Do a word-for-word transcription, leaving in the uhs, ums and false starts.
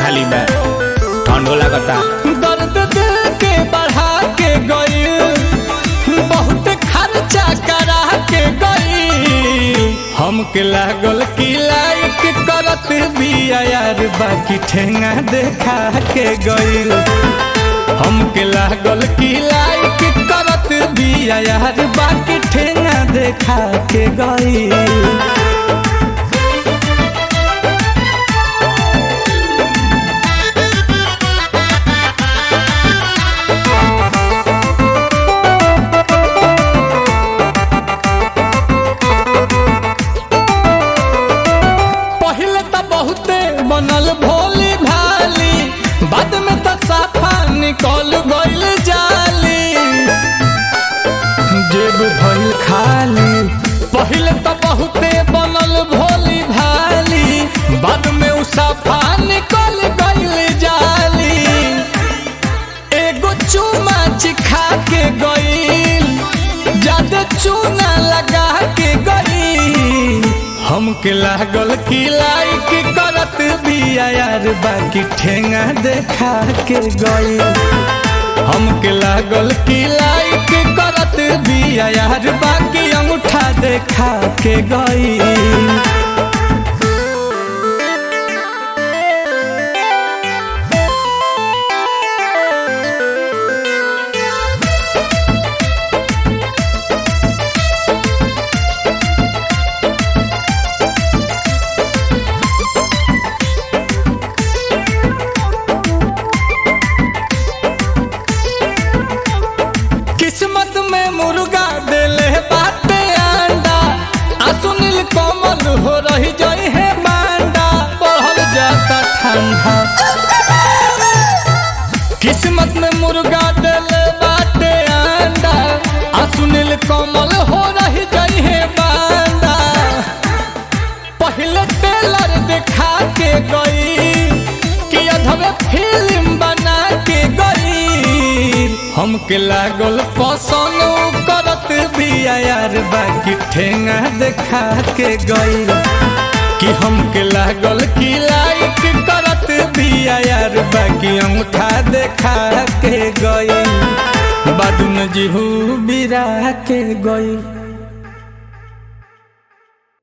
खाली बा ठंडो लगता। दर्द दिल के बढ़ा के गई, बहुत खर्चा करा के गई। हमके लागल की लाइक करत बिया यार, बाकी ठेंगा देखा के गई। हमके लागल की लाइक करत बिया यार, बाकी ठेंगा देखा के गई। बनल भोली भाली, बाद में तो साफा निकल गइल जाली। जेब भइल खाली, पहले तो बहुते बनल भोली भाली, बाद में उ साफा निकल गइल जाली। एगो चूमा चिखा के गइल, ज्यादा चूना लगा के गइल। हमके लागल की लाइक करत बिया यार, बाकी ठेंगा देखा के गई। हमके लागल की लाइक करत बिया यार, बाकी अंगूठा देखा के गई। किस्मत में मुर्गा देले बाटे अंडा, सुनील कोमल हो रही जाई है बांडा, बढ़ल जाता ठंडा। किस्मत में मुर्गा देले बाटे अंडा, सुनील कोमल हो रही जाई है बांडा। पहले टेलर दिखा के गई, कि अधवे फिल्म बना के गई। हमके लागल पसंद करत बिया यार, बाकी ठेंगा देखा के गई। कि हमके लागल की लाइक करत बिया यार, बाकी अंगूठा देखा के गई। बाद में जीहू बिरा के गई।